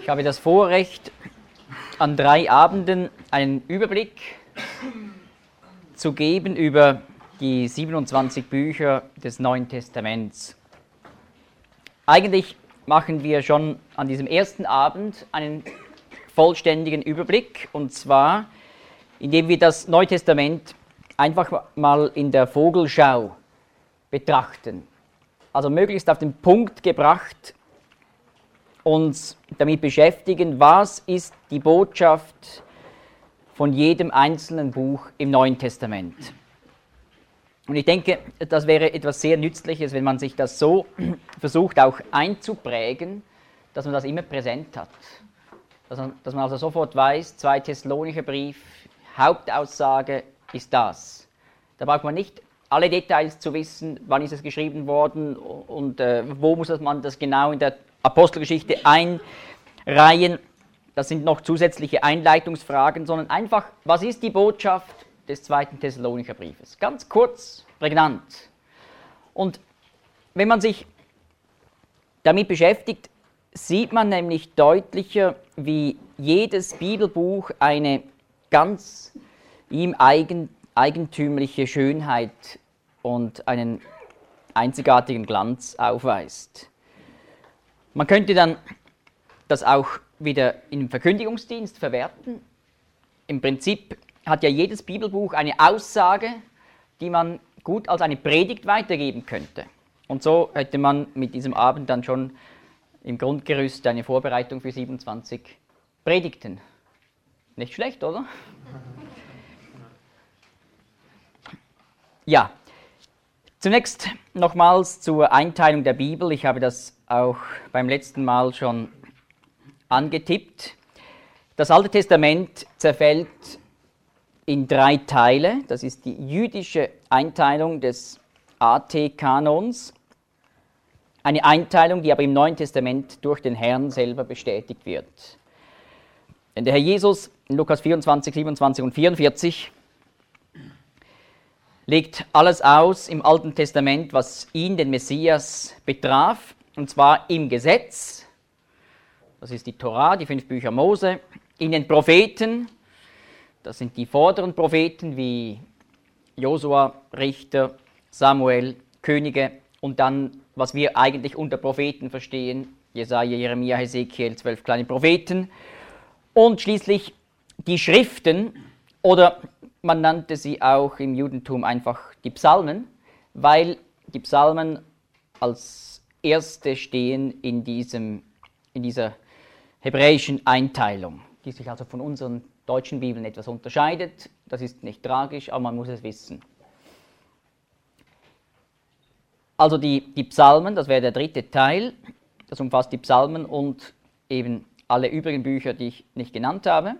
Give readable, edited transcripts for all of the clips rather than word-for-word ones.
Ich habe das Vorrecht, an 3 Abenden einen Überblick zu geben über die 27 Bücher des Neuen Testaments. Eigentlich machen wir schon an diesem ersten Abend einen vollständigen Überblick, und zwar, indem wir das Neue Testament einfach mal in der Vogelschau betrachten. Also möglichst auf den Punkt gebracht, uns damit beschäftigen, was ist die Botschaft von jedem einzelnen Buch im Neuen Testament. Und ich denke, das wäre etwas sehr Nützliches, wenn man sich das so versucht auch einzuprägen, dass man das immer präsent hat. Dass man also sofort weiß, 2. Thessalonicher Brief, Hauptaussage ist das. Da braucht man nicht alle Details zu wissen, wann ist es geschrieben worden und wo muss man das genau in der Apostelgeschichte einreihen. Das sind noch zusätzliche Einleitungsfragen, sondern einfach, was ist die Botschaft des 2. Thessalonicher Briefes? Ganz kurz, prägnant. Und wenn man sich damit beschäftigt, sieht man nämlich deutlicher, wie jedes Bibelbuch eine ganz ihm eigentümliche Schönheit und einen einzigartigen Glanz aufweist. Man könnte dann das auch wieder im Verkündigungsdienst verwerten. Im Prinzip hat ja jedes Bibelbuch eine Aussage, die man gut als eine Predigt weitergeben könnte. Und so hätte man mit diesem Abend dann schon im Grundgerüst eine Vorbereitung für 27 Predigten. Nicht schlecht, oder? Ja, zunächst nochmals zur Einteilung der Bibel. Ich habe das auch beim letzten Mal schon angetippt. Das Alte Testament zerfällt in 3 Teile. Das ist die jüdische Einteilung des AT-Kanons. Eine Einteilung, die aber im Neuen Testament durch den Herrn selber bestätigt wird. Denn der Herr Jesus in Lukas 24, 27 und 44 legt alles aus im Alten Testament, was ihn, den Messias, betraf, und zwar im Gesetz, das ist die Tora, die 5 Bücher Mose, in den Propheten, das sind die vorderen Propheten wie Josua, Richter, Samuel, Könige, und dann, was wir eigentlich unter Propheten verstehen, Jesaja, Jeremia, Hesekiel, 12 kleine Propheten, und schließlich die Schriften, oder man nannte sie auch im Judentum einfach die Psalmen, weil die Psalmen als erste stehen in dieser hebräischen Einteilung, die sich also von unseren deutschen Bibeln etwas unterscheidet. Das ist nicht tragisch, aber man muss es wissen. Also die Psalmen, das wäre der 3. Teil, das umfasst die Psalmen und eben alle übrigen Bücher, die ich nicht genannt habe.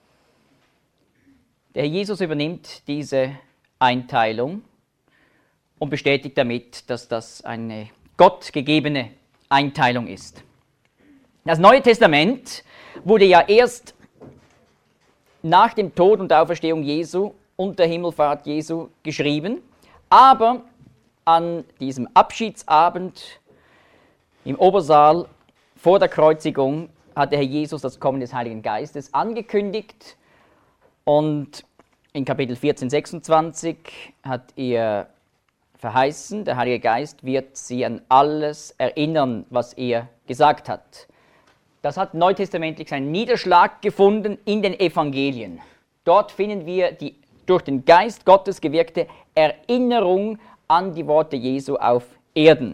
Der Herr Jesus übernimmt diese Einteilung und bestätigt damit, dass das eine gottgegebene Einteilung ist. Das Neue Testament wurde ja erst nach dem Tod und der Auferstehung Jesu und der Himmelfahrt Jesu geschrieben, aber an diesem Abschiedsabend im Obersaal vor der Kreuzigung hat der Herr Jesus das Kommen des Heiligen Geistes angekündigt. Und in Kapitel 14, 26 hat er verheißen, der Heilige Geist wird sie an alles erinnern, was er gesagt hat. Das hat neutestamentlich seinen Niederschlag gefunden in den Evangelien. Dort finden wir die durch den Geist Gottes gewirkte Erinnerung an die Worte Jesu auf Erden.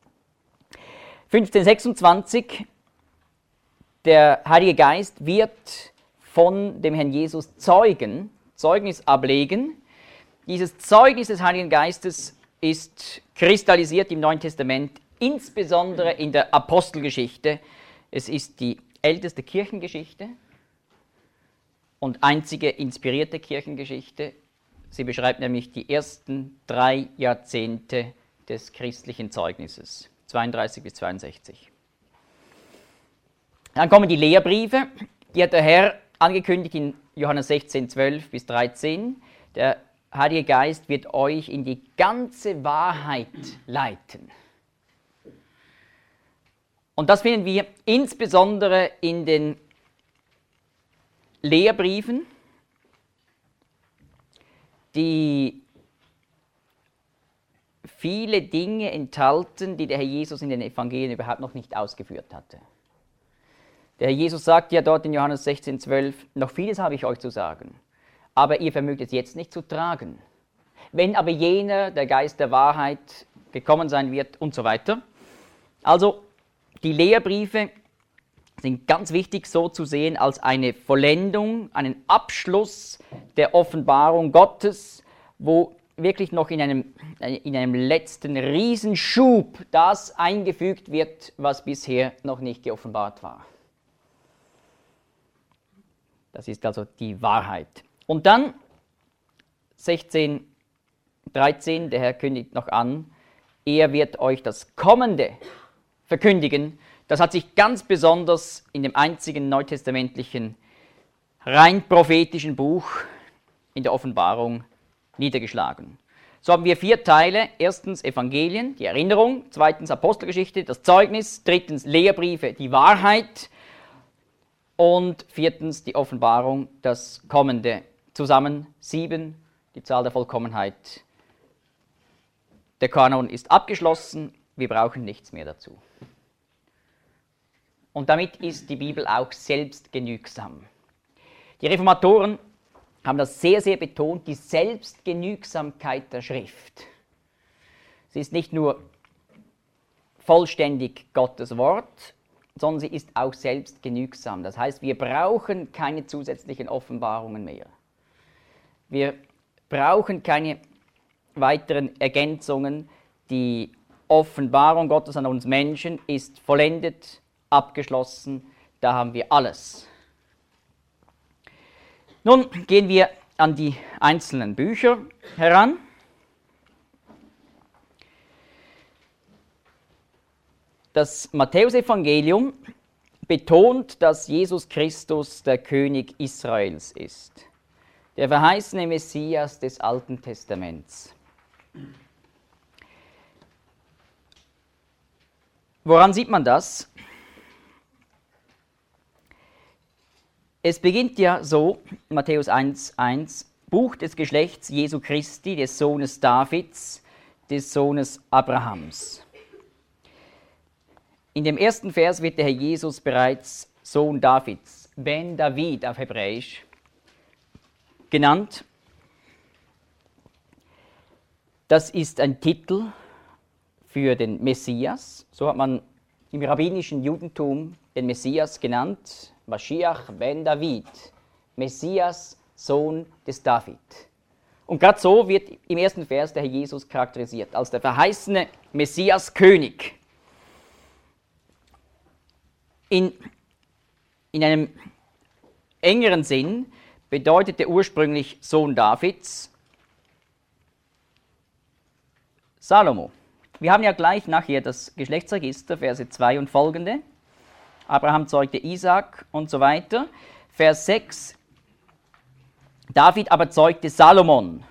1526, der Heilige Geist wird von dem Herrn Jesus Zeugnis ablegen. Dieses Zeugnis des Heiligen Geistes ist kristallisiert im Neuen Testament, insbesondere in der Apostelgeschichte. Es ist die älteste Kirchengeschichte und einzige inspirierte Kirchengeschichte. Sie beschreibt nämlich die ersten 3 Jahrzehnte des christlichen Zeugnisses, 32 bis 62. Dann kommen die Lehrbriefe, die hat der Herr angekündigt in Johannes 16, 12 bis 13. Der Heilige Geist wird euch in die ganze Wahrheit leiten. Und das finden wir insbesondere in den Lehrbriefen, die viele Dinge enthalten, die der Herr Jesus in den Evangelien überhaupt noch nicht ausgeführt hatte. Der Herr Jesus sagt ja dort in Johannes 16,12, noch vieles habe ich euch zu sagen, aber ihr vermögt es jetzt nicht zu tragen. Wenn aber jener, der Geist der Wahrheit, gekommen sein wird und so weiter. Also die Lehrbriefe sind ganz wichtig so zu sehen als eine Vollendung, einen Abschluss der Offenbarung Gottes, wo wirklich noch in einem letzten Riesenschub das eingefügt wird, was bisher noch nicht geoffenbart war. Das ist also die Wahrheit. Und dann 16,13, der Herr kündigt noch an, er wird euch das Kommende verkündigen. Das hat sich ganz besonders in dem einzigen neutestamentlichen, rein prophetischen Buch in der Offenbarung niedergeschlagen. So haben wir 4 Teile. Erstens Evangelien, die Erinnerung. Zweitens Apostelgeschichte, das Zeugnis. Drittens Lehrbriefe, die Wahrheit. Und 4. die Offenbarung, das Kommende. Zusammen 7, die Zahl der Vollkommenheit. Der Kanon ist abgeschlossen, wir brauchen nichts mehr dazu. Und damit ist die Bibel auch selbstgenügsam. Die Reformatoren haben das sehr, sehr betont, die Selbstgenügsamkeit der Schrift. Sie ist nicht nur vollständig Gottes Wort, sondern sie ist auch selbstgenügsam. Das heißt, wir brauchen keine zusätzlichen Offenbarungen mehr. Wir brauchen keine weiteren Ergänzungen. Die Offenbarung Gottes an uns Menschen ist vollendet, abgeschlossen. Da haben wir alles. Nun gehen wir an die einzelnen Bücher heran. Das Matthäusevangelium betont, dass Jesus Christus der König Israels ist, der verheißene Messias des Alten Testaments. Woran sieht man das? Es beginnt ja so, Matthäus 1,1, Buch des Geschlechts Jesu Christi, des Sohnes Davids, des Sohnes Abrahams. In dem ersten Vers wird der Herr Jesus bereits Sohn Davids, Ben David auf Hebräisch, genannt. Das ist ein Titel für den Messias. So hat man im rabbinischen Judentum den Messias genannt. Mashiach ben David, Messias, Sohn des David. Und gerade so wird im ersten Vers der Herr Jesus charakterisiert, als der verheißene Messias König. In einem engeren Sinn bedeutete ursprünglich Sohn Davids Salomo. Wir haben ja gleich nachher das Geschlechtsregister, Verse 2 und folgende. Abraham zeugte Isaak und so weiter. Vers 6, David aber zeugte Salomon.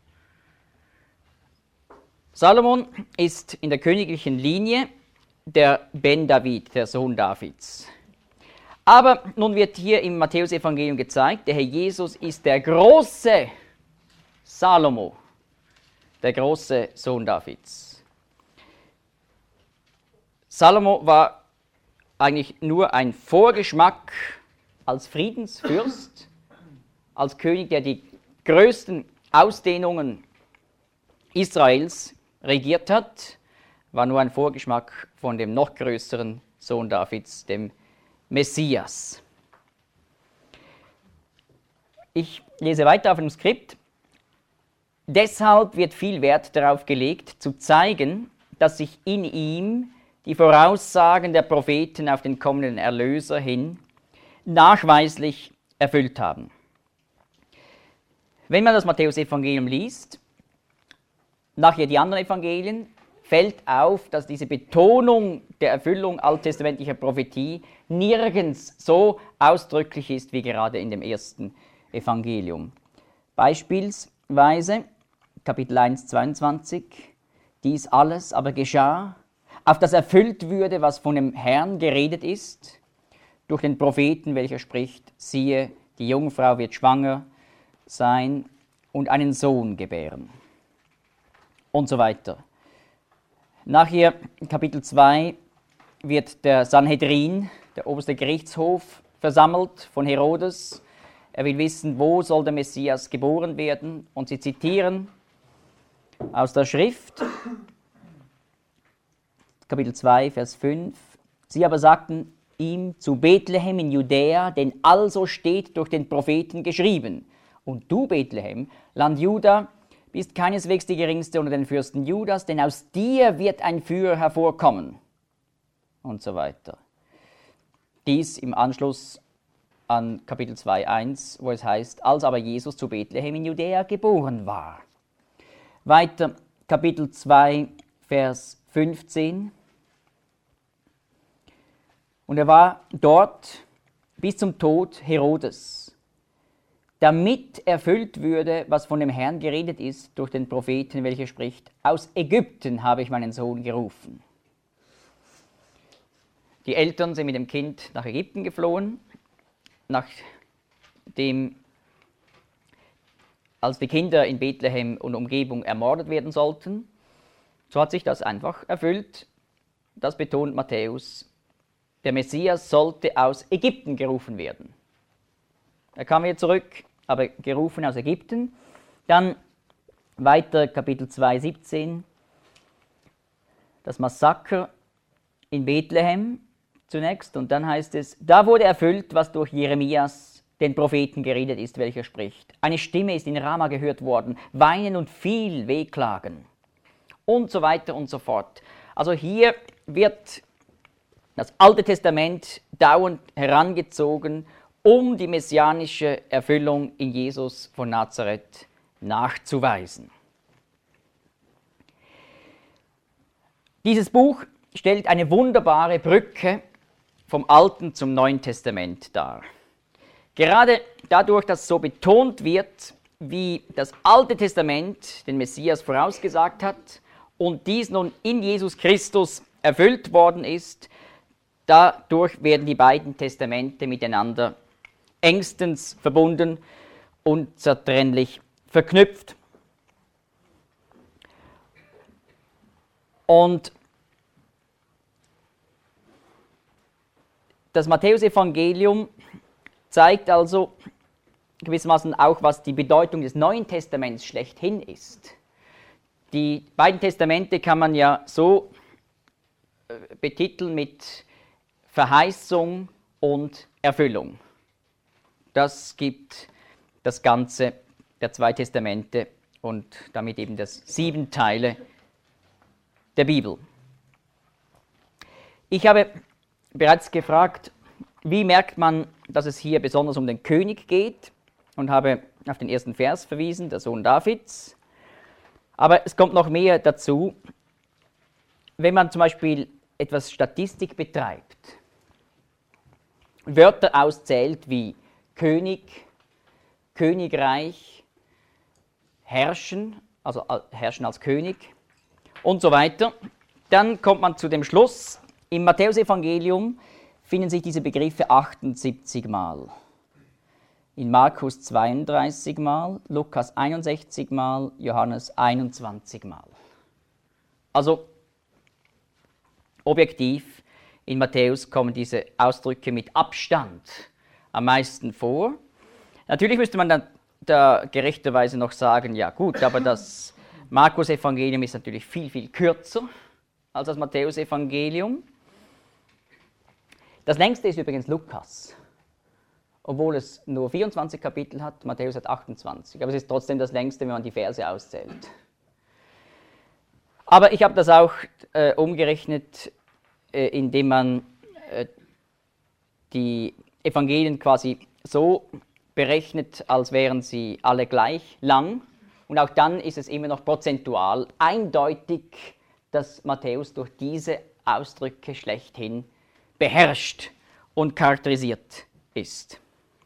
Salomon ist in der königlichen Linie der Ben David, der Sohn Davids. Aber nun wird hier im Matthäusevangelium gezeigt, der Herr Jesus ist der große Salomo, der große Sohn Davids. Salomo war eigentlich nur ein Vorgeschmack als Friedensfürst, als König, der die größten Ausdehnungen Israels regiert hat, war nur ein Vorgeschmack von dem noch größeren Sohn Davids, dem Messias. Ich lese weiter auf dem Skript. Deshalb wird viel Wert darauf gelegt, zu zeigen, dass sich in ihm die Voraussagen der Propheten auf den kommenden Erlöser hin nachweislich erfüllt haben. Wenn man das Matthäusevangelium liest, nachher die anderen Evangelien, fällt auf, dass diese Betonung der Erfüllung alttestamentlicher Prophetie nirgends so ausdrücklich ist wie gerade in dem ersten Evangelium. Beispielsweise Kapitel 1, 22, dies alles aber geschah, auf das erfüllt würde, was von dem Herrn geredet ist, durch den Propheten, welcher spricht, siehe, die Jungfrau wird schwanger sein und einen Sohn gebären. Und so weiter. Nachher, Kapitel 2, wird der Sanhedrin, der oberste Gerichtshof, versammelt von Herodes. Er will wissen, wo soll der Messias geboren werden. Und sie zitieren aus der Schrift, Kapitel 2, Vers 5. Sie aber sagten ihm zu Bethlehem in Judäa, denn also steht durch den Propheten geschrieben. Und du, Bethlehem, Land Juda, bist keineswegs die geringste unter den Fürsten Judas, denn aus dir wird ein Führer hervorkommen. Und so weiter. Dies im Anschluss an Kapitel 2,1, wo es heißt, als aber Jesus zu Bethlehem in Judäa geboren war. Weiter, Kapitel 2, Vers 15. Und er war dort bis zum Tod Herodes, damit erfüllt würde, was von dem Herrn geredet ist durch den Propheten, welcher spricht, aus Ägypten habe ich meinen Sohn gerufen. Die Eltern sind mit dem Kind nach Ägypten geflohen, nachdem, als die Kinder in Bethlehem und Umgebung ermordet werden sollten. So hat sich das einfach erfüllt. Das betont Matthäus. Der Messias sollte aus Ägypten gerufen werden. Er kam wieder zurück, aber gerufen aus Ägypten. Dann weiter Kapitel 2, 17. Das Massaker in Bethlehem zunächst. Und dann heißt es, da wurde erfüllt, was durch Jeremias, den Propheten, geredet ist, welcher spricht. Eine Stimme ist in Rama gehört worden, Weinen und viel Wehklagen. Und so weiter und so fort. Also hier wird das Alte Testament dauernd herangezogen, um die messianische Erfüllung in Jesus von Nazareth nachzuweisen. Dieses Buch stellt eine wunderbare Brücke vom Alten zum Neuen Testament dar. Gerade dadurch, dass so betont wird, wie das Alte Testament den Messias vorausgesagt hat und dies nun in Jesus Christus erfüllt worden ist, dadurch werden die beiden Testamente miteinander engstens verbunden und zertrennlich verknüpft. Und das Matthäusevangelium zeigt also gewissermaßen auch, was die Bedeutung des Neuen Testaments schlechthin ist. Die beiden Testamente kann man ja so betiteln mit Verheißung und Erfüllung. Das gibt das Ganze der zwei Testamente und damit eben das 7 Teile der Bibel. Ich habe bereits gefragt, wie merkt man, dass es hier besonders um den König geht, und habe auf den ersten Vers verwiesen, der Sohn Davids. Aber es kommt noch mehr dazu, wenn man zum Beispiel etwas Statistik betreibt, Wörter auszählt wie König, Königreich, herrschen, also herrschen als König und so weiter, dann kommt man zu dem Schluss, im Matthäusevangelium finden sich diese Begriffe 78 Mal. In Markus 32 Mal, Lukas 61 Mal, Johannes 21 Mal. Also objektiv, in Matthäus kommen diese Ausdrücke mit Abstand am meisten vor. Natürlich müsste man dann da gerechterweise noch sagen, ja gut, aber das Markus-Evangelium ist natürlich viel, viel kürzer als das Matthäus-Evangelium. Das längste ist übrigens Lukas, obwohl es nur 24 Kapitel hat, Matthäus hat 28, aber es ist trotzdem das längste, wenn man die Verse auszählt. Aber ich habe das auch umgerechnet, indem man die Evangelien quasi so berechnet, als wären sie alle gleich lang. Und auch dann ist es immer noch prozentual eindeutig, dass Matthäus durch diese Ausdrücke schlechthin beherrscht und charakterisiert ist.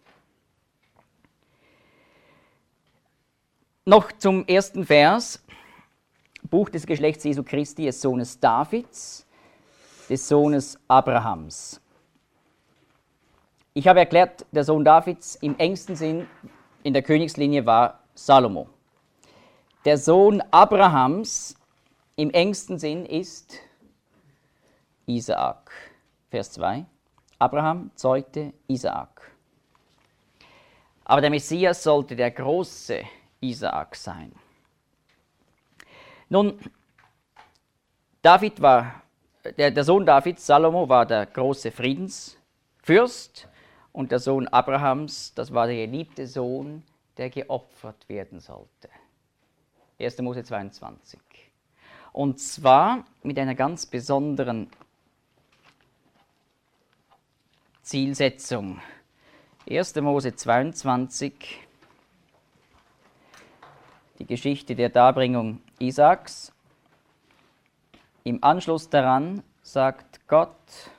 Noch zum ersten Vers. Buch des Geschlechts Jesu Christi, des Sohnes Davids. des Sohnes Abrahams. Ich habe erklärt, der Sohn Davids im engsten Sinn in der Königslinie war Salomo. Der Sohn Abrahams im engsten Sinn ist Isaak. Vers 2. Abraham zeugte Isaak. Aber der Messias sollte der große Isaak sein. Nun, David war, der Sohn Davids, Salomo, war der große Friedensfürst und der Sohn Abrahams, das war der geliebte Sohn, der geopfert werden sollte. 1. Mose 22. Und zwar mit einer ganz besonderen Zielsetzung. 1. Mose 22, die Geschichte der Darbringung Isaaks. Im Anschluss daran sagt Gott,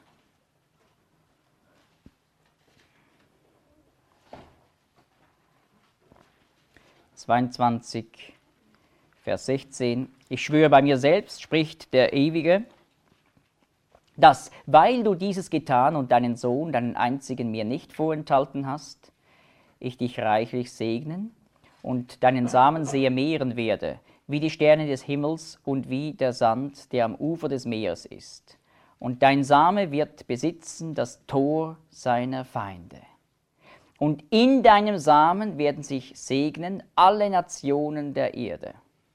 Vers 16, ich schwöre bei mir selbst, spricht der Ewige, dass, weil du dieses getan und deinen Sohn, deinen einzigen, mir nicht vorenthalten hast, ich dich reichlich segnen und deinen Samen sehr mehren werde, wie die Sterne des Himmels und wie der Sand, der am Ufer des Meeres ist. Und dein Same wird besitzen das Tor seiner Feinde. Und in deinem Samen werden sich segnen alle Nationen der Erde.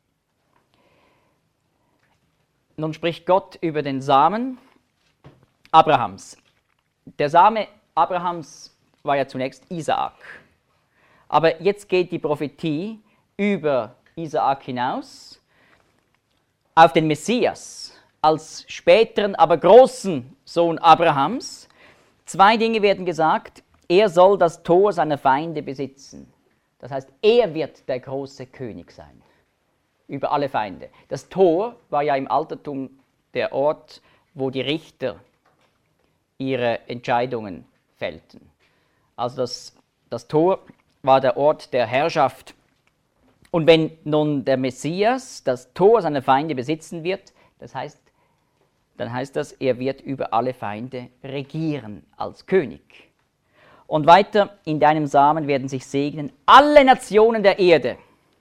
Nun spricht Gott über den Samen Abrahams. Der Same Abrahams war ja zunächst Isaak. Aber jetzt geht die Prophetie über Isaak hinaus auf den Messias als späteren, aber großen Sohn Abrahams. Zwei Dinge werden gesagt. Er soll das Tor seiner Feinde besitzen. Das heißt, er wird der große König sein über alle Feinde. Das Tor war ja im Altertum der Ort, wo die Richter ihre Entscheidungen fällten. Also das Tor war der Ort der Herrschaft. Und wenn nun der Messias das Tor seiner Feinde besitzen wird, dann heißt das, er wird über alle Feinde regieren als König. Und weiter, in deinem Samen werden sich segnen alle Nationen der Erde.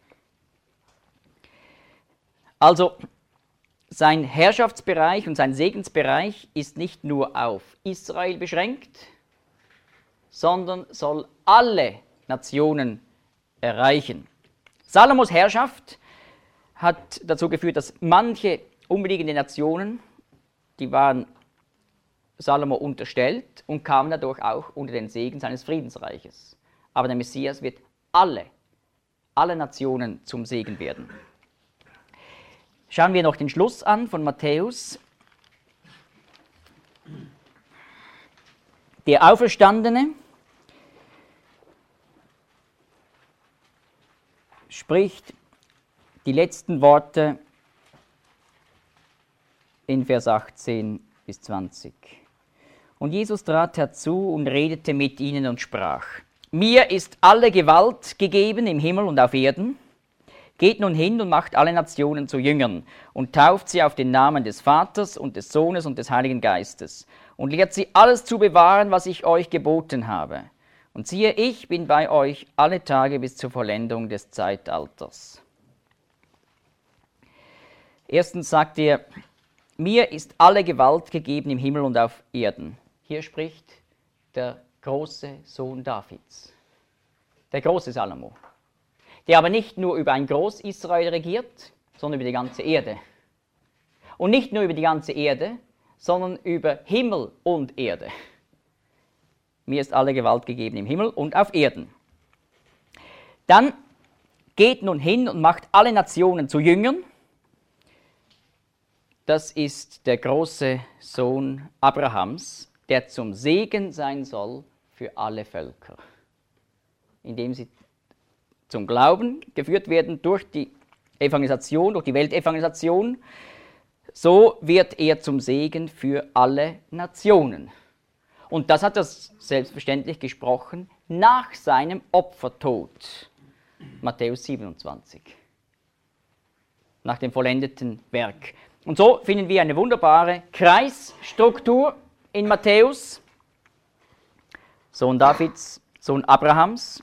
Also sein Herrschaftsbereich und sein Segensbereich ist nicht nur auf Israel beschränkt, sondern soll alle Nationen erreichen. Salomos Herrschaft hat dazu geführt, dass manche umliegende Nationen, die waren Salomo unterstellt und kamen dadurch auch unter den Segen seines Friedensreiches. Aber der Messias wird alle Nationen zum Segen werden. Schauen wir noch den Schluss an von Matthäus. Der Auferstandene spricht die letzten Worte in Vers 18 bis 20. Und Jesus trat herzu und redete mit ihnen und sprach: Mir ist alle Gewalt gegeben im Himmel und auf Erden. Geht nun hin und macht alle Nationen zu Jüngern und tauft sie auf den Namen des Vaters und des Sohnes und des Heiligen Geistes und lehrt sie alles zu bewahren, was ich euch geboten habe. Und siehe, ich bin bei euch alle Tage bis zur Vollendung des Zeitalters. Erstens sagt er, mir ist alle Gewalt gegeben im Himmel und auf Erden. Hier spricht der große Sohn Davids, der große Salomo, der aber nicht nur über ein Groß-Israel regiert, sondern über die ganze Erde. Und nicht nur über die ganze Erde, sondern über Himmel und Erde. Mir ist alle Gewalt gegeben im Himmel und auf Erden. Dann geht nun hin und macht alle Nationen zu Jüngern. Das ist der große Sohn Abrahams, der zum Segen sein soll für alle Völker, indem sie zum Glauben geführt werden durch die Evangelisation, durch die Weltevangelisation. So wird er zum Segen für alle Nationen. Und das hat er selbstverständlich gesprochen nach seinem Opfertod. Matthäus 27. Nach dem vollendeten Werk. Und so finden wir eine wunderbare Kreisstruktur in Matthäus. Sohn Davids, Sohn Abrahams.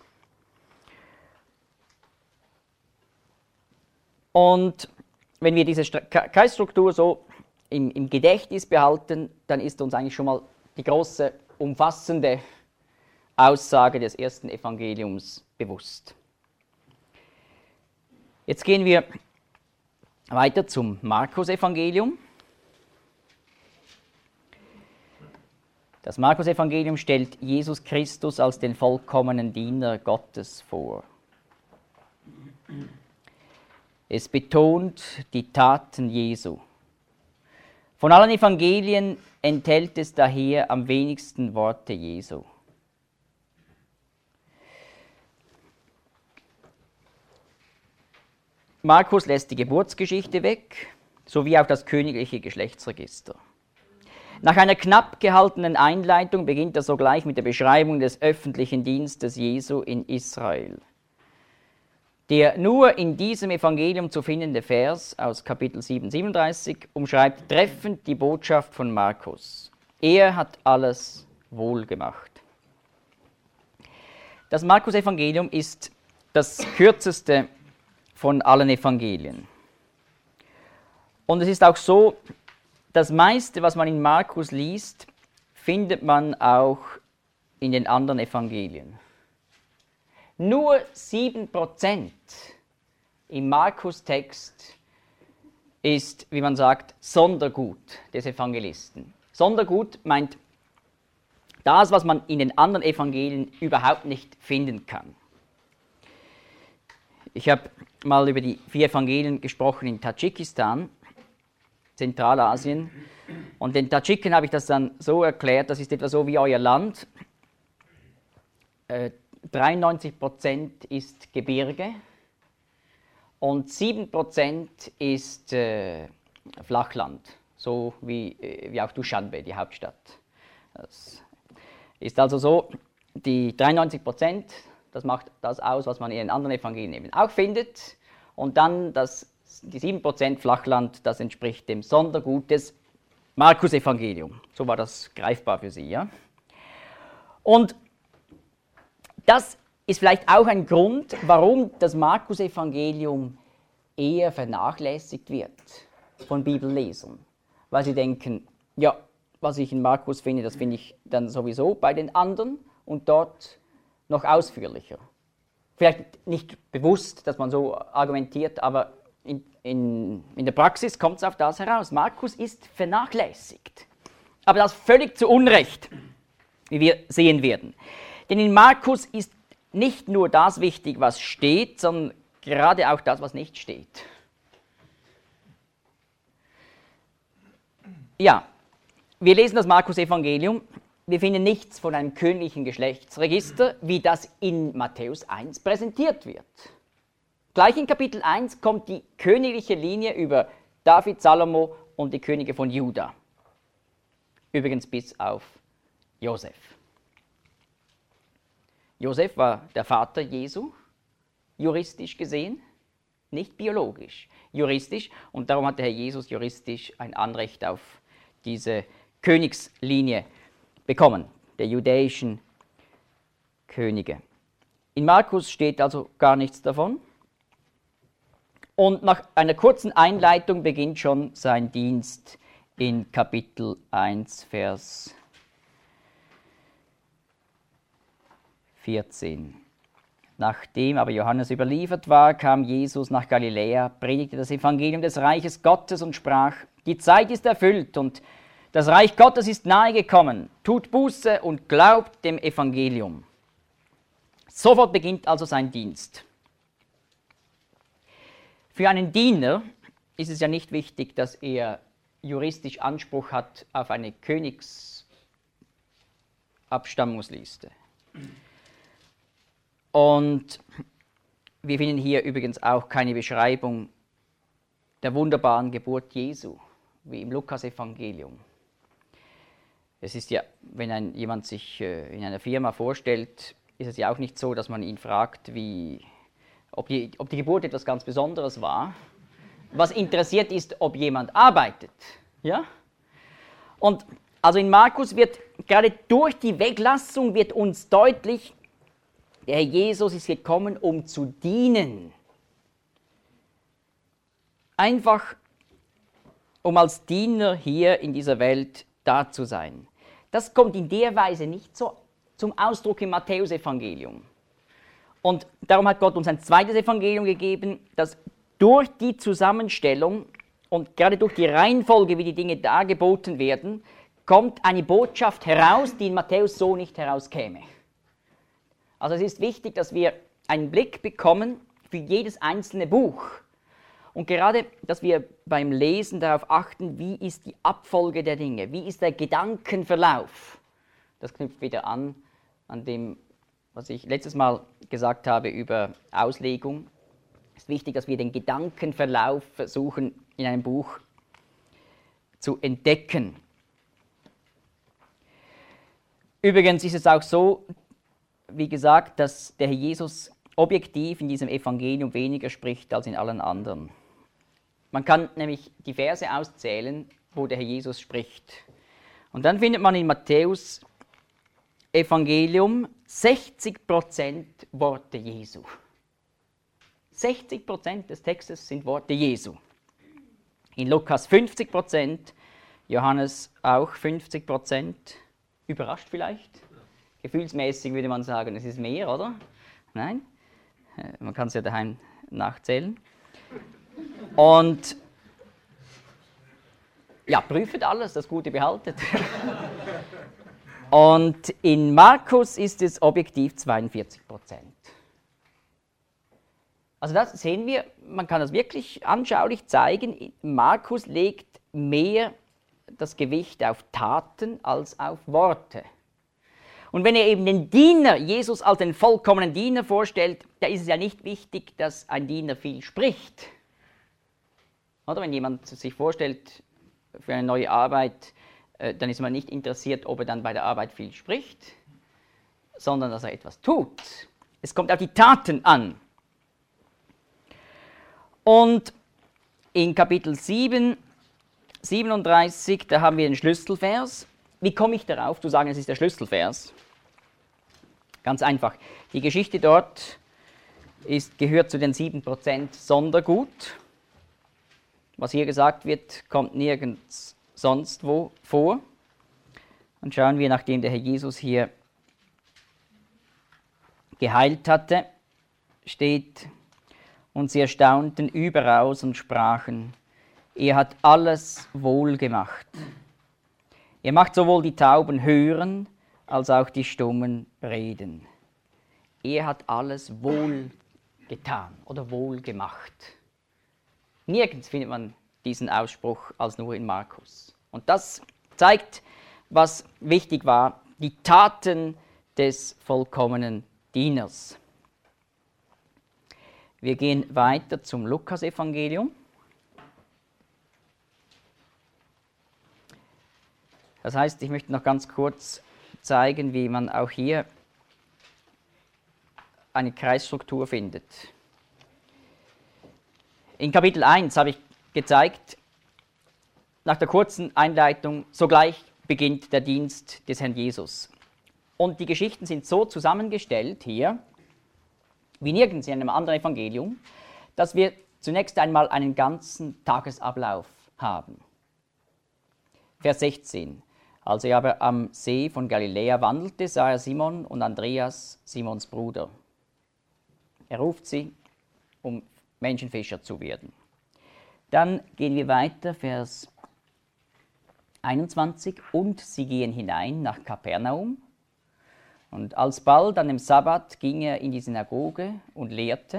Und wenn wir diese Kreisstruktur so im Gedächtnis behalten, dann ist uns eigentlich schon mal die große, umfassende Aussage des ersten Evangeliums bewusst. Jetzt gehen wir weiter zum Markus-Evangelium. Das Markus-Evangelium stellt Jesus Christus als den vollkommenen Diener Gottes vor. Es betont die Taten Jesu. Von allen Evangelien enthält es daher am wenigsten Worte Jesu. Markus lässt die Geburtsgeschichte weg, sowie auch das königliche Geschlechtsregister. Nach einer knapp gehaltenen Einleitung beginnt er sogleich mit der Beschreibung des öffentlichen Dienstes Jesu in Israel. Der nur in diesem Evangelium zu findende Vers aus Kapitel 7, 37 umschreibt treffend die Botschaft von Markus. Er hat alles wohl gemacht. Das Markus-Evangelium ist das kürzeste von allen Evangelien. Und es ist auch so, das meiste, was man in Markus liest, findet man auch in den anderen Evangelien. Nur 7% im Markus-Text ist, wie man sagt, Sondergut des Evangelisten. Sondergut meint das, was man in den anderen Evangelien überhaupt nicht finden kann. Ich habe mal über die 4 Evangelien gesprochen in Tadschikistan, Zentralasien. Und den Tadschiken habe ich das dann so erklärt, das ist etwa so wie euer Land. 93% ist Gebirge und 7% ist Flachland, so wie auch Duschanbe, die Hauptstadt. Das ist also so, die 93%, das macht das aus, was man in den anderen Evangelien eben auch findet. Und dann die 7% Flachland, das entspricht dem Sondergut des Markus-Evangelium. So war das greifbar für Sie. Ja? Und das ist vielleicht auch ein Grund, warum das Markus-Evangelium eher vernachlässigt wird von Bibellesern. Weil sie denken, ja, was ich in Markus finde, das finde ich dann sowieso bei den anderen und dort noch ausführlicher. Vielleicht nicht bewusst, dass man so argumentiert, aber in der Praxis kommt es auf das heraus. Markus ist vernachlässigt. Aber das völlig zu Unrecht, wie wir sehen werden. Denn in Markus ist nicht nur das wichtig, was steht, sondern gerade auch das, was nicht steht. Ja, wir lesen das Markus-Evangelium. Wir finden nichts von einem königlichen Geschlechtsregister, wie das in Matthäus 1 präsentiert wird. Gleich in Kapitel 1 kommt die königliche Linie über David, Salomo und die Könige von Juda. Übrigens bis auf Josef. Josef war der Vater Jesu, juristisch gesehen, nicht biologisch, juristisch. Und darum hat der Herr Jesus juristisch ein Anrecht auf diese Königslinie bekommen, der judäischen Könige. In Markus steht also gar nichts davon. Und nach einer kurzen Einleitung beginnt schon sein Dienst in Kapitel 1, Vers 14. Nachdem aber Johannes überliefert war, kam Jesus nach Galiläa, predigte das Evangelium des Reiches Gottes und sprach: Die Zeit ist erfüllt und das Reich Gottes ist nahe gekommen. Tut Buße und glaubt dem Evangelium. Sofort beginnt also sein Dienst. Für einen Diener ist es ja nicht wichtig, dass er juristisch Anspruch hat auf eine Königsabstammungsliste. Und wir finden hier übrigens auch keine Beschreibung der wunderbaren Geburt Jesu, wie im Lukas-Evangelium. Es ist ja, wenn jemand sich in einer Firma vorstellt, ist es ja auch nicht so, dass man ihn fragt, ob die Geburt etwas ganz Besonderes war, Was interessiert ist, ob jemand arbeitet. Ja? Und also in Markus wird gerade durch die Weglassung wird uns deutlich, der Herr Jesus ist gekommen, um zu dienen. Einfach, um als Diener hier in dieser Welt da zu sein. Das kommt in der Weise nicht so zum Ausdruck im Matthäusevangelium. Und darum hat Gott uns ein zweites Evangelium gegeben, das durch die Zusammenstellung und gerade durch die Reihenfolge, wie die Dinge dargeboten werden, kommt eine Botschaft heraus, die in Matthäus so nicht herauskäme. Also es ist wichtig, dass wir einen Blick bekommen für jedes einzelne Buch. Und gerade, dass wir beim Lesen darauf achten, wie ist die Abfolge der Dinge, wie ist der Gedankenverlauf. Das knüpft wieder an dem, was ich letztes Mal gesagt habe über Auslegung. Es ist wichtig, dass wir den Gedankenverlauf versuchen, in einem Buch zu entdecken. Übrigens ist es auch so, wie gesagt, dass der Herr Jesus objektiv in diesem Evangelium weniger spricht als in allen anderen. Man kann nämlich die Verse auszählen, wo der Herr Jesus spricht. Und dann findet man in Matthäus Evangelium 60% Worte Jesu. 60% des Textes sind Worte Jesu. In Lukas 50%, Johannes auch 50%. Überrascht vielleicht? Gefühlsmäßig würde man sagen, es ist mehr, oder? Nein? Man kann es ja daheim nachzählen. Und ja, prüft alles, das Gute behaltet. Und in Markus ist es objektiv 42%. Also das sehen wir, man kann das wirklich anschaulich zeigen. Markus legt mehr das Gewicht auf Taten als auf Worte. Und wenn er eben den Diener, Jesus als den vollkommenen Diener vorstellt, da ist es ja nicht wichtig, dass ein Diener viel spricht. Oder wenn jemand sich vorstellt für eine neue Arbeit, dann ist man nicht interessiert, ob er dann bei der Arbeit viel spricht, sondern dass er etwas tut. Es kommt auf die Taten an. Und in Kapitel 7, 37, da haben wir den Schlüsselvers. Wie komme ich darauf, zu sagen, es ist der Schlüsselvers? Ganz einfach. Die Geschichte dort gehört zu den 7% Sondergut. Was hier gesagt wird, kommt nirgends sonst wo vor. Und schauen wir, nachdem der Herr Jesus hier geheilt hatte, steht, und sie erstaunten überaus und sprachen, er hat alles wohl gemacht. Er macht sowohl die Tauben hören, als auch die Stummen reden. Er hat alles wohl getan oder wohl gemacht. Nirgends findet man diesen Ausspruch als nur in Markus. Und das zeigt, was wichtig war, die Taten des vollkommenen Dieners. Wir gehen weiter zum Lukasevangelium. Das heißt, ich möchte noch ganz kurz zeigen, wie man auch hier eine Kreisstruktur findet. In Kapitel 1 habe ich gezeigt, nach der kurzen Einleitung, sogleich beginnt der Dienst des Herrn Jesus. Und die Geschichten sind so zusammengestellt hier, wie nirgends in einem anderen Evangelium, dass wir zunächst einmal einen ganzen Tagesablauf haben. Vers 16. Als er aber am See von Galiläa wandelte, sah er Simon und Andreas, Simons Bruder. Er ruft sie, um Menschenfischer zu werden. Dann gehen wir weiter, Vers 21. Und sie gehen hinein nach Kapernaum. Und alsbald an dem Sabbat ging er in die Synagoge und lehrte.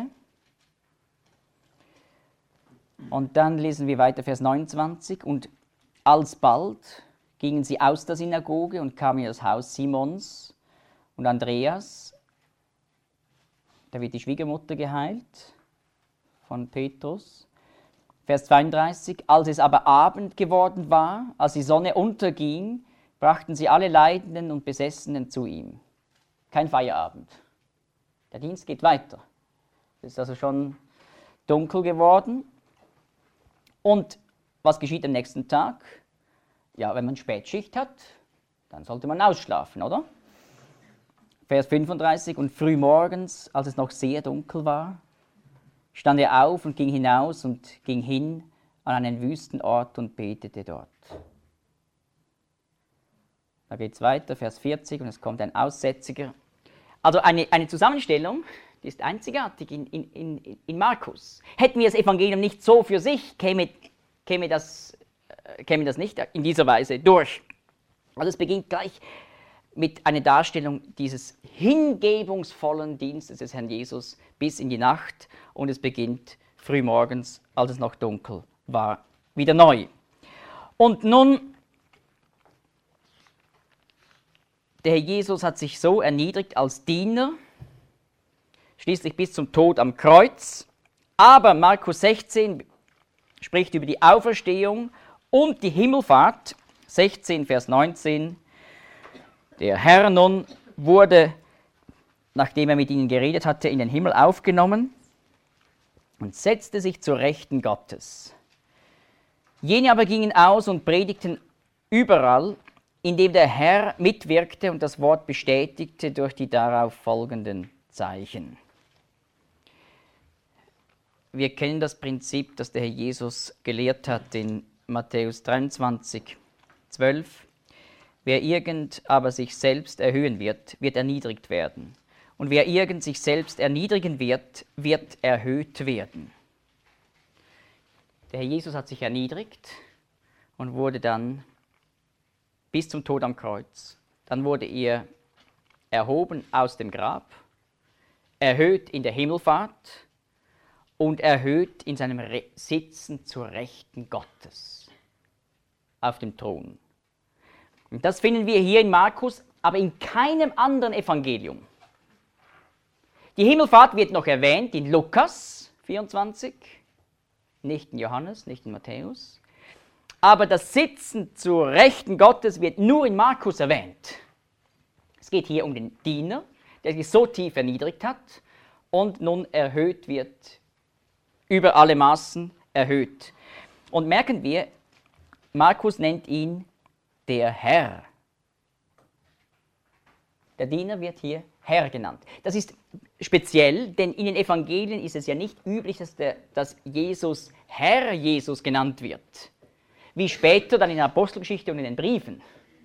Und dann lesen wir weiter, Vers 29. Und alsbald gingen sie aus der Synagoge und kamen in das Haus Simons und Andreas. Da wird die Schwiegermutter geheilt von Petrus. Vers 32. Als es aber Abend geworden war, als die Sonne unterging, brachten sie alle Leidenden und Besessenen zu ihm. Kein Feierabend. Der Dienst geht weiter. Es ist also schon dunkel geworden. Und was geschieht am nächsten Tag? Ja, wenn man Spätschicht hat, dann sollte man ausschlafen, oder? Vers 35, und frühmorgens, als es noch sehr dunkel war, stand er auf und ging hinaus und ging hin an einen Wüstenort und betete dort. Da geht es weiter, Vers 40, und es kommt ein Aussätziger. Also eine Zusammenstellung, die ist einzigartig in Markus. Hätten wir das Evangelium nicht so für sich, käme das nicht in dieser Weise durch. Also es beginnt gleich mit einer Darstellung dieses hingebungsvollen Dienstes des Herrn Jesus bis in die Nacht, und es beginnt frühmorgens, als es noch dunkel war, wieder neu. Und nun, der Herr Jesus hat sich so erniedrigt als Diener, schließlich bis zum Tod am Kreuz, aber Markus 16 spricht über die Auferstehung und die Himmelfahrt, 16 Vers 19. Der Herr nun wurde, nachdem er mit ihnen geredet hatte, in den Himmel aufgenommen und setzte sich zur Rechten Gottes. Jene aber gingen aus und predigten überall, indem der Herr mitwirkte und das Wort bestätigte durch die darauf folgenden Zeichen. Wir kennen das Prinzip, das der Herr Jesus gelehrt hat in Matthäus 23, 12. Wer irgend aber sich selbst erhöhen wird, wird erniedrigt werden. Und wer irgend sich selbst erniedrigen wird, wird erhöht werden. Der Herr Jesus hat sich erniedrigt und wurde dann bis zum Tod am Kreuz. Dann wurde er erhoben aus dem Grab, erhöht in der Himmelfahrt und erhöht in seinem Sitzen zur Rechten Gottes auf dem Thron. Und das finden wir hier in Markus, aber in keinem anderen Evangelium. Die Himmelfahrt wird noch erwähnt in Lukas 24, nicht in Johannes, nicht in Matthäus. Aber das Sitzen zur Rechten Gottes wird nur in Markus erwähnt. Es geht hier um den Diener, der sich so tief erniedrigt hat und nun erhöht wird, über alle Maßen erhöht. Und merken wir, Markus nennt ihn der Herr. Der Diener wird hier Herr genannt. Das ist speziell, denn in den Evangelien ist es ja nicht üblich, dass Jesus Herr Jesus genannt wird. Wie später dann in der Apostelgeschichte und in den Briefen.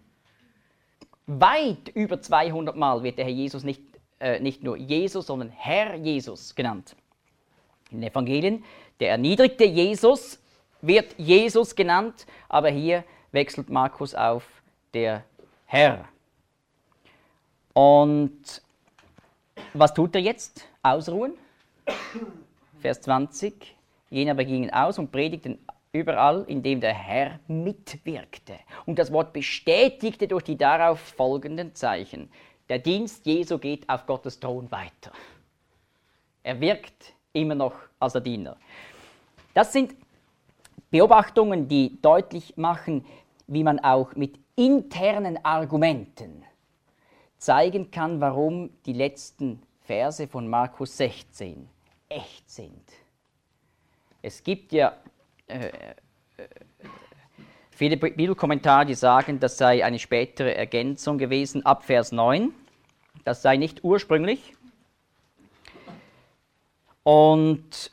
Weit über 200 Mal wird der Herr Jesus nicht nur Jesus, sondern Herr Jesus genannt. In den Evangelien, der erniedrigte Jesus wird Jesus genannt, aber hier wechselt Markus auf der Herr. Und was tut er jetzt? Ausruhen. Vers 20. Jene aber gingen aus und predigten überall, indem der Herr mitwirkte und das Wort bestätigte durch die darauf folgenden Zeichen. Der Dienst Jesu geht auf Gottes Thron weiter. Er wirkt immer noch als der Diener. Das sind Beobachtungen, die deutlich machen, wie man auch mit internen Argumenten zeigen kann, warum die letzten Verse von Markus 16 echt sind. Es gibt ja viele Bibelkommentare, die sagen, das sei eine spätere Ergänzung gewesen ab Vers 9. Das sei nicht ursprünglich. Und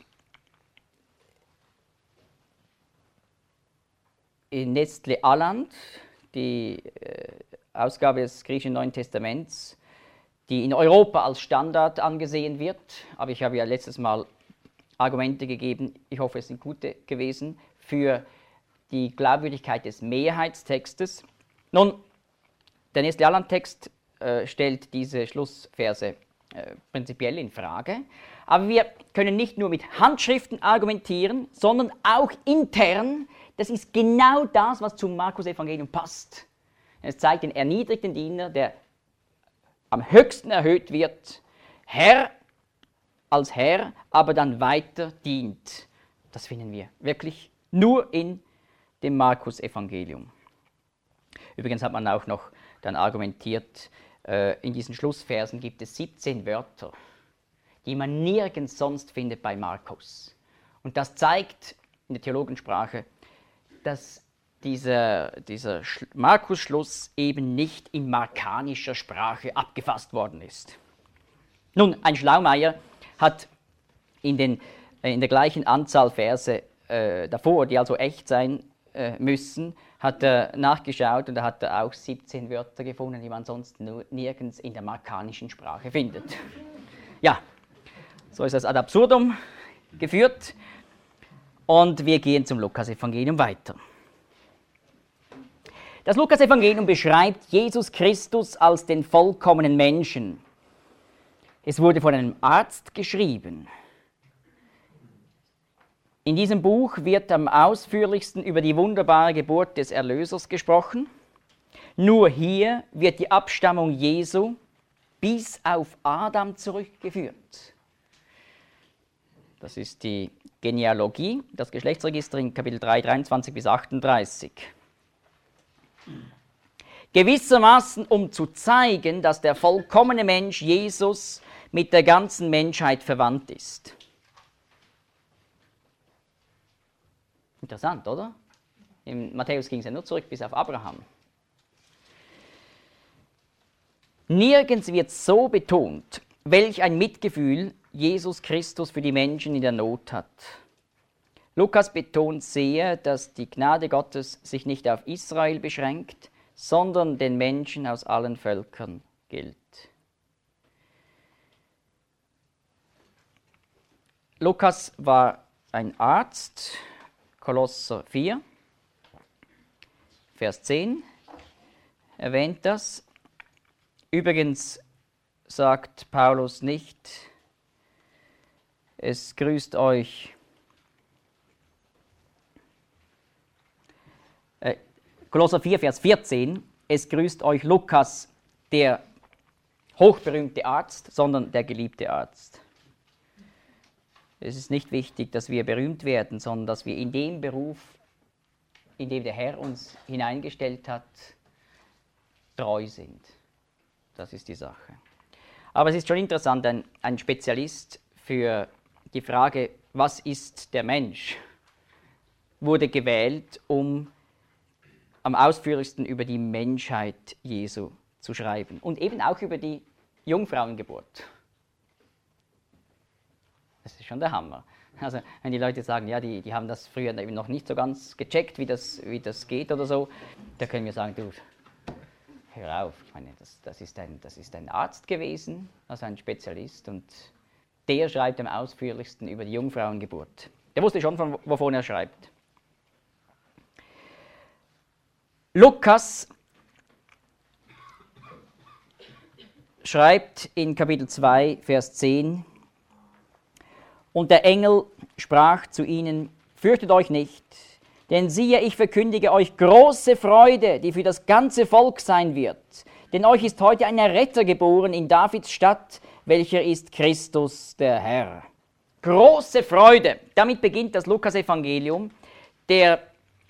in Nestle Aland, die Ausgabe des griechischen Neuen Testaments, die in Europa als Standard angesehen wird, aber ich habe ja letztes Mal Argumente gegeben, ich hoffe, es sind gute gewesen, für die Glaubwürdigkeit des Mehrheitstextes. Nun, der Nestle Aland-Text stellt diese Schlussverse prinzipiell in Frage, aber wir können nicht nur mit Handschriften argumentieren, sondern auch intern. Das ist genau das, was zum Markus-Evangelium passt. Es zeigt den erniedrigten Diener, der am höchsten erhöht wird, Herr als Herr, aber dann weiter dient. Das finden wir wirklich nur in dem Markus-Evangelium. Übrigens hat man auch noch dann argumentiert, in diesen Schlussversen gibt es 17 Wörter, die man nirgends sonst findet bei Markus. Und das zeigt, in der Theologensprache, dass dieser Markus-Schluss eben nicht in markanischer Sprache abgefasst worden ist. Nun, ein Schlaumeier hat in der gleichen Anzahl Verse davor, die also echt sein müssen, hat er nachgeschaut und da hat er auch 17 Wörter gefunden, die man sonst nirgends in der markanischen Sprache findet. Ja, so ist das ad absurdum geführt und wir gehen zum Lukas-Evangelium weiter. Das Lukas-Evangelium beschreibt Jesus Christus als den vollkommenen Menschen. Es wurde von einem Arzt geschrieben. In diesem Buch wird am ausführlichsten über die wunderbare Geburt des Erlösers gesprochen. Nur hier wird die Abstammung Jesu bis auf Adam zurückgeführt. Das ist die Genealogie, das Geschlechtsregister in Kapitel 3, 23 bis 38. Gewissermaßen, um zu zeigen, dass der vollkommene Mensch Jesus mit der ganzen Menschheit verwandt ist. Interessant, oder? In Matthäus ging es ja nur zurück bis auf Abraham. Nirgends wird so betont, welch ein Mitgefühl Jesus Christus für die Menschen in der Not hat. Lukas betont sehr, dass die Gnade Gottes sich nicht auf Israel beschränkt, sondern den Menschen aus allen Völkern gilt. Lukas war ein Arzt, Kolosser 4, Vers 10 erwähnt das. Übrigens sagt Paulus nicht, es grüßt euch Kolosser 4, Vers 14, es grüßt euch Lukas, der hochberühmte Arzt, sondern der geliebte Arzt. Es ist nicht wichtig, dass wir berühmt werden, sondern dass wir in dem Beruf, in dem der Herr uns hineingestellt hat, treu sind. Das ist die Sache. Aber es ist schon interessant, ein Spezialist für die Frage, was ist der Mensch, wurde gewählt, um am ausführlichsten über die Menschheit Jesu zu schreiben und eben auch über die Jungfrauengeburt. Das ist schon der Hammer. Also wenn die Leute sagen, ja, die haben das früher eben noch nicht so ganz gecheckt, wie das geht oder so, da können wir sagen, du, hör auf, ich meine, das ist ein Arzt gewesen, also ein Spezialist, und der schreibt am ausführlichsten über die Jungfrauengeburt. Der wusste schon, wovon er schreibt. Lukas schreibt in Kapitel 2, Vers 10, und der Engel sprach zu ihnen, fürchtet euch nicht, denn siehe, ich verkündige euch große Freude, die für das ganze Volk sein wird. Denn euch ist heute ein Erretter geboren in Davids Stadt, welcher ist Christus der Herr. Große Freude. Damit beginnt das Lukas-Evangelium. Der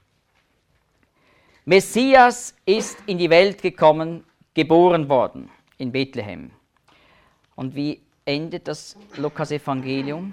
Messias ist in die Welt gekommen, geboren worden in Bethlehem. Und wie endet das Lukas-Evangelium?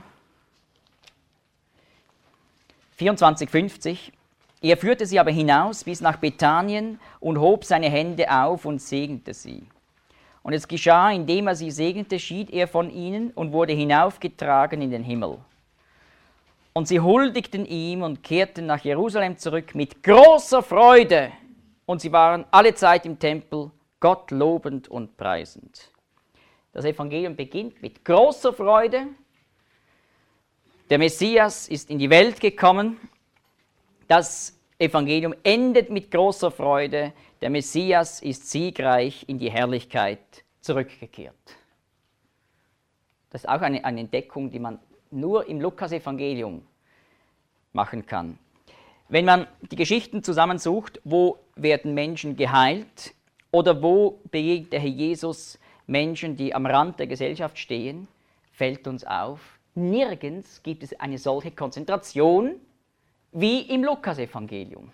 24,50. Er führte sie aber hinaus bis nach Bethanien und hob seine Hände auf und segnete sie. Und es geschah, indem er sie segnete, schied er von ihnen und wurde hinaufgetragen in den Himmel. Und sie huldigten ihm und kehrten nach Jerusalem zurück mit großer Freude. Und sie waren alle Zeit im Tempel, Gott lobend und preisend. Das Evangelium beginnt mit großer Freude. Der Messias ist in die Welt gekommen. Das Evangelium endet mit großer Freude. Der Messias ist siegreich in die Herrlichkeit zurückgekehrt. Das ist auch eine Entdeckung, die man nur im Lukas-Evangelium machen kann. Wenn man die Geschichten zusammensucht, wo werden Menschen geheilt oder wo begegnet der Herr Jesus Menschen, die am Rand der Gesellschaft stehen, fällt uns auf, nirgends gibt es eine solche Konzentration wie im Lukas-Evangelium.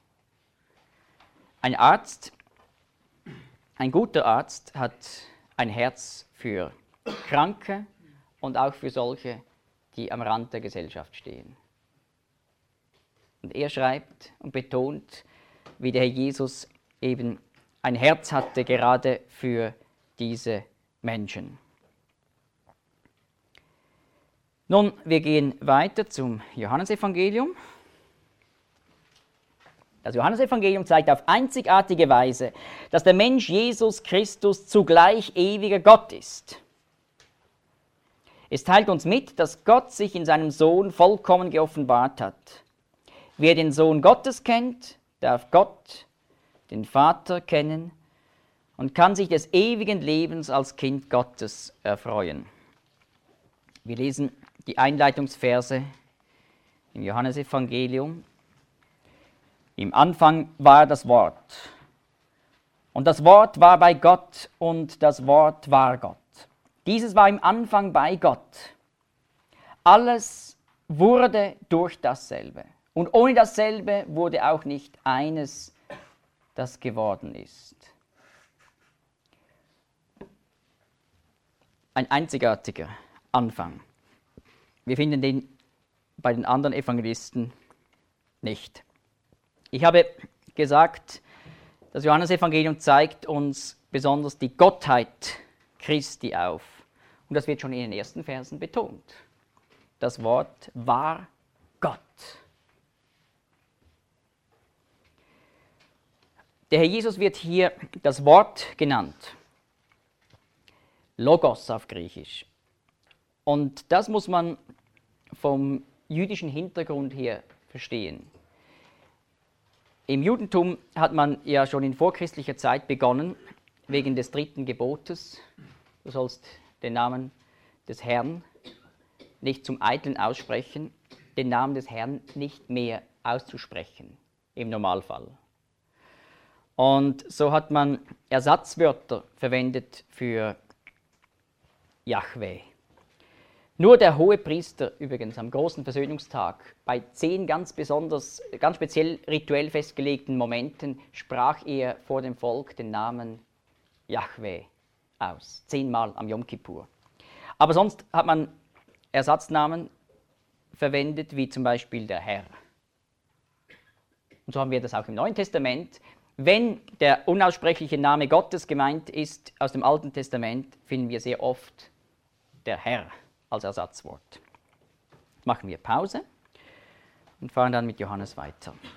Ein Arzt, ein guter Arzt hat ein Herz für Kranke und auch für solche, die am Rand der Gesellschaft stehen. Und er schreibt und betont, wie der Herr Jesus eben ein Herz hatte, gerade für diese Menschen. Nun, wir gehen weiter zum Johannesevangelium. Das Johannesevangelium zeigt auf einzigartige Weise, dass der Mensch Jesus Christus zugleich ewiger Gott ist. Es teilt uns mit, dass Gott sich in seinem Sohn vollkommen geoffenbart hat. Wer den Sohn Gottes kennt, darf Gott, den Vater, kennen und kann sich des ewigen Lebens als Kind Gottes erfreuen. Wir lesen die Einleitungsverse im Johannesevangelium. Im Anfang war das Wort. Und das Wort war bei Gott und das Wort war Gott. Dieses war im Anfang bei Gott. Alles wurde durch dasselbe. Und ohne dasselbe wurde auch nicht eines, das geworden ist. Ein einzigartiger Anfang. Wir finden den bei den anderen Evangelisten nicht. Ich habe gesagt, das Johannesevangelium zeigt uns besonders die Gottheit Christi auf. Und das wird schon in den ersten Versen betont. Das Wort war Gott. Der Herr Jesus wird hier das Wort genannt. Logos auf Griechisch. Und das muss man vom jüdischen Hintergrund her verstehen. Im Judentum hat man ja schon in vorchristlicher Zeit begonnen, wegen des 3. Gebotes, du sollst den Namen des Herrn nicht zum Eitlen aussprechen, den Namen des Herrn nicht mehr auszusprechen, im Normalfall. Und so hat man Ersatzwörter verwendet für Jahwe. Nur der Hohepriester übrigens am großen Versöhnungstag, bei 10 ganz speziell rituell festgelegten Momenten, sprach er vor dem Volk den Namen Jahwe aus. 10-mal am Jom Kippur. Aber sonst hat man Ersatznamen verwendet, wie zum Beispiel der Herr. Und so haben wir das auch im Neuen Testament. Wenn der unaussprechliche Name Gottes gemeint ist aus dem Alten Testament, finden wir sehr oft der Herr als Ersatzwort. Machen wir Pause und fahren dann mit Johannes weiter.